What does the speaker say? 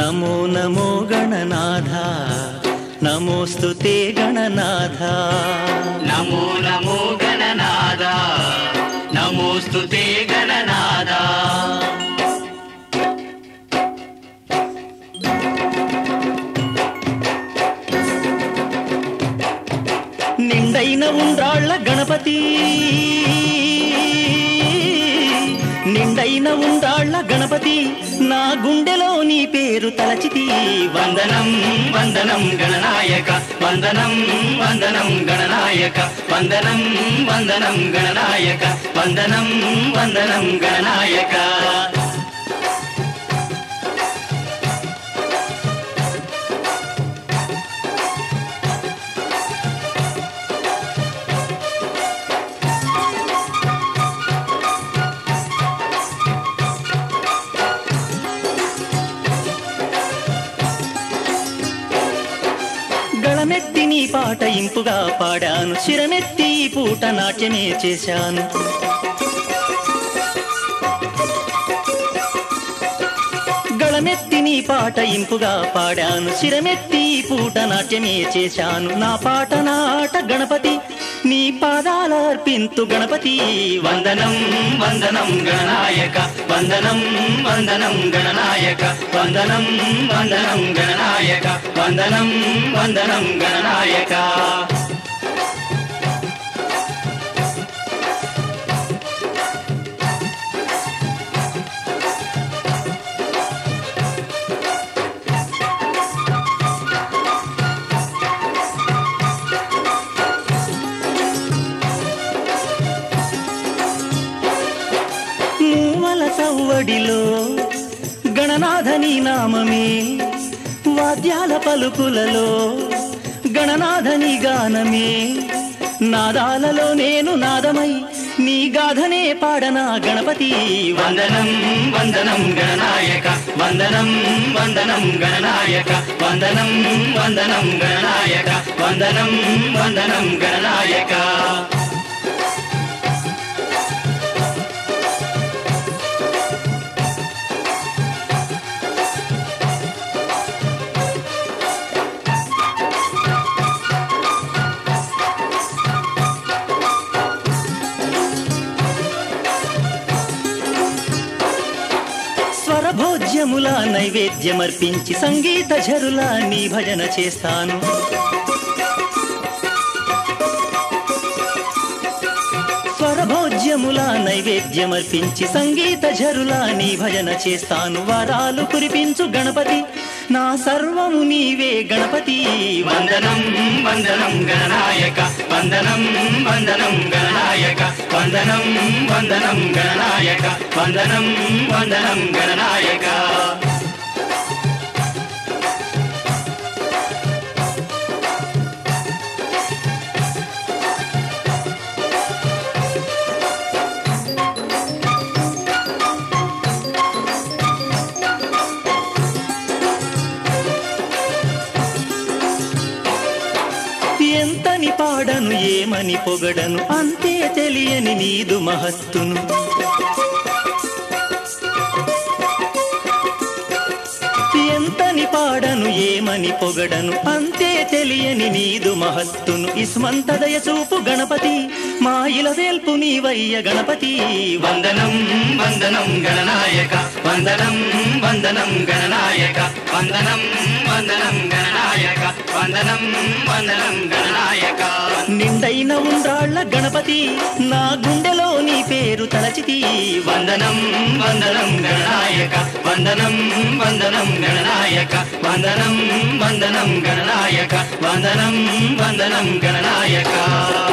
नमो नमो गणनाथ नमोस्तुते गणनाथ नमो नमो गणनाथ नमोस्तुते गणनाथ నిండైన ఉండ్రాళ్ళ గణపతి నిండైన ఉండ్రాళ్ళ గణపతి నా గుండెలో నీ పేరు తలచితి వందనం వందనం గణనాయక వందనం వందనం గణనాయక వందనం వందనం గణనాయక వందనం వందనం గణనాయక గళమెత్తి నీ పాట ఇంపుగా పాడాను శిరమెత్తి ఈ పూట నాట్యమే చేశాను గళమెత్తి నీ పాట ఇంపుగా పాడాను శిరమెత్తి ఈ పూట నాట్యమే చేశాను నా పాట నాట గణపతి నీ పాదాలర్పింతు గణపతి వందనం వందనం గణనాయక వందనం వందనం గణనాయక వందనం వందనం గణనాయక వందనం వందనం గణనాయక సవ్వడిలో గణనాథని నామమే వాద్యాల పలుకులలో గణనాథని గానమే నాదాలలో నేను నాదమై నీ గాథనే పాడనా గణపతి వందనం వందనం గణనాయక వందనం వందనం గణనాయక వందనం వందనం గణనాయక వందనం వందనం గణనాయక స్వరభోజ్యముల నైవేద్యమర్పించి సంగీత ఝరుల నీ భజన చేస్తాను స్వరభోజ్యముల నైవేద్యమర్పించి సంగీత ఝరుల నీ భజన చేస్తాను వరాలు కురిపించు గణపతి నా సర్వము నీవే గణపతి వందనం వందనం గణనాయక వందనం వందనం గణనాయక వందనం వందనం గణనాయక వందనం వందనం గణనాయక ఎంతని పాడను ఏమని పొగడను అంతే తెలియని నీదు మహత్తును ఎంతని పాడను ఏమని పొగడను అంతే తెలియని నీదు మహత్తును ఇస్మంత దయ చూపు గణపతి మా ఇల వేల్పు నీవయ్య గణపతి వందనం వందనం గణనాయక వందనం వందనం గణనాయక వందనం వందనం గణనాయక వందనం వందనం గణనాయక నిండైన ఉండ్రాళ్ళ గణపతి నా గుండెలో నీ పేరు తలచితి వందనం వందనం గణనాయక వందనం వందనం గణనాయక వందనం వందనం గణనాయక వందనం వందనం గణనాయక